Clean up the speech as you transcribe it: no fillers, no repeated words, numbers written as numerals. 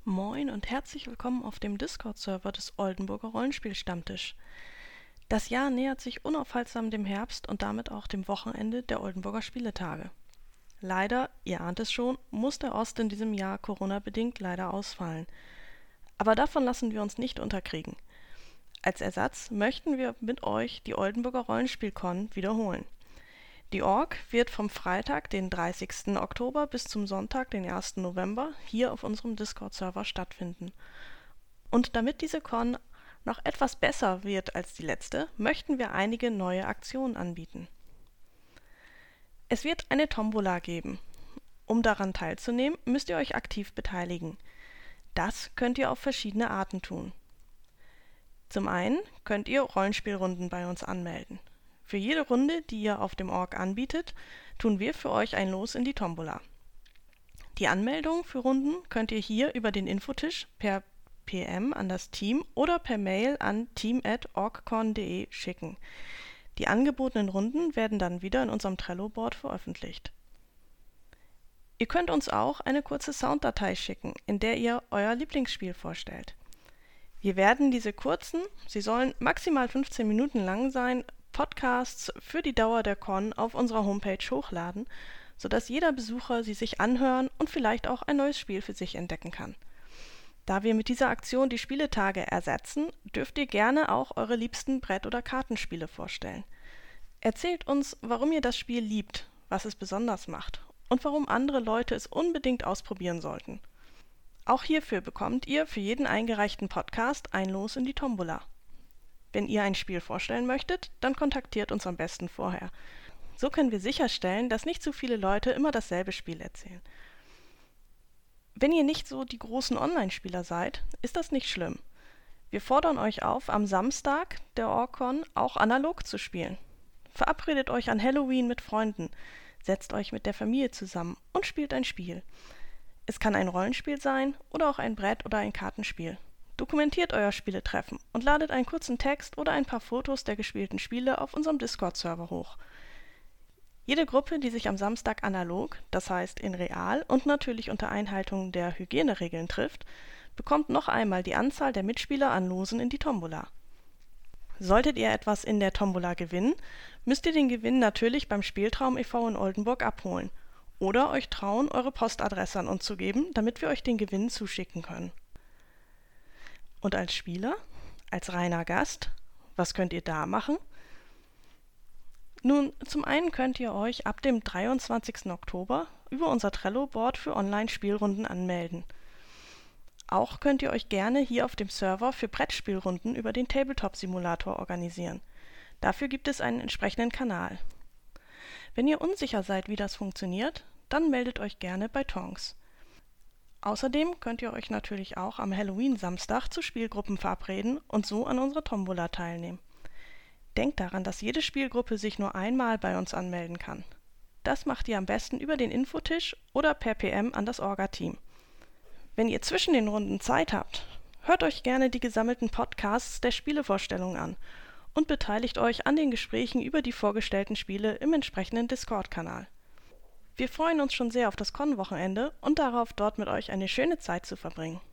Moin und herzlich willkommen auf dem Discord-Server des Oldenburger Rollenspiel-Stammtisch. Das Jahr nähert sich unaufhaltsam dem Herbst und damit auch dem Wochenende der Oldenburger Spieletage. Leider, ihr ahnt es schon, muss der Ost in diesem Jahr Corona-bedingt leider ausfallen. Aber davon lassen wir uns nicht unterkriegen. Als Ersatz möchten wir mit euch die Oldenburger Rollenspiel-Con wiederholen. Die Org wird vom Freitag, den 30. Oktober bis zum Sonntag, den 1. November, hier auf unserem Discord-Server stattfinden. Und damit diese Con noch etwas besser wird als die letzte, möchten wir einige neue Aktionen anbieten. Es wird eine Tombola geben. Um daran teilzunehmen, müsst ihr euch aktiv beteiligen. Das könnt ihr auf verschiedene Arten tun. Zum einen könnt ihr Rollenspielrunden bei uns anmelden. Für jede Runde, die ihr auf dem Org anbietet, tun wir für euch ein Los in die Tombola. Die Anmeldung für Runden könnt ihr hier über den Infotisch per PM an das Team oder per Mail an team@orgcon.de schicken. Die angebotenen Runden werden dann wieder in unserem Trello-Board veröffentlicht. Ihr könnt uns auch eine kurze Sounddatei schicken, in der ihr euer Lieblingsspiel vorstellt. Wir werden diese kurzen, sie sollen maximal 15 Minuten lang sein, Podcasts für die Dauer der Con auf unserer Homepage hochladen, sodass jeder Besucher sie sich anhören und vielleicht auch ein neues Spiel für sich entdecken kann. Da wir mit dieser Aktion die Spieletage ersetzen, dürft ihr gerne auch eure liebsten Brett- oder Kartenspiele vorstellen. Erzählt uns, warum ihr das Spiel liebt, was es besonders macht und warum andere Leute es unbedingt ausprobieren sollten. Auch hierfür bekommt ihr für jeden eingereichten Podcast ein Los in die Tombola. Wenn ihr ein Spiel vorstellen möchtet, dann kontaktiert uns am besten vorher. So können wir sicherstellen, dass nicht zu viele Leute immer dasselbe Spiel erzählen. Wenn ihr nicht so die großen Online-Spieler seid, ist das nicht schlimm. Wir fordern euch auf, am Samstag der Orgcon auch analog zu spielen. Verabredet euch an Halloween mit Freunden, setzt euch mit der Familie zusammen und spielt ein Spiel. Es kann ein Rollenspiel sein oder auch ein Brett- oder ein Kartenspiel. Dokumentiert euer Spieletreffen und ladet einen kurzen Text oder ein paar Fotos der gespielten Spiele auf unserem Discord-Server hoch. Jede Gruppe, die sich am Samstag analog, das heißt in real und natürlich unter Einhaltung der Hygieneregeln trifft, bekommt noch einmal die Anzahl der Mitspieler an Losen in die Tombola. Solltet ihr etwas in der Tombola gewinnen, müsst ihr den Gewinn natürlich beim Spieltraum e.V. in Oldenburg abholen oder euch trauen, eure Postadresse an uns zu geben, damit wir euch den Gewinn zuschicken können. Und als Spieler, als reiner Gast, was könnt ihr da machen? Nun, zum einen könnt ihr euch ab dem 23. Oktober über unser Trello-Board für Online-Spielrunden anmelden. Auch könnt ihr euch gerne hier auf dem Server für Brettspielrunden über den Tabletop-Simulator organisieren. Dafür gibt es einen entsprechenden Kanal. Wenn ihr unsicher seid, wie das funktioniert, dann meldet euch gerne bei Tonks. Außerdem könnt ihr euch natürlich auch am Halloween-Samstag zu Spielgruppen verabreden und so an unserer Tombola teilnehmen. Denkt daran, dass jede Spielgruppe sich nur einmal bei uns anmelden kann. Das macht ihr am besten über den Infotisch oder per PM an das Orga-Team. Wenn ihr zwischen den Runden Zeit habt, hört euch gerne die gesammelten Podcasts der Spielevorstellung an und beteiligt euch an den Gesprächen über die vorgestellten Spiele im entsprechenden Discord-Kanal. Wir freuen uns schon sehr auf das Con-Wochenende und darauf, dort mit euch eine schöne Zeit zu verbringen.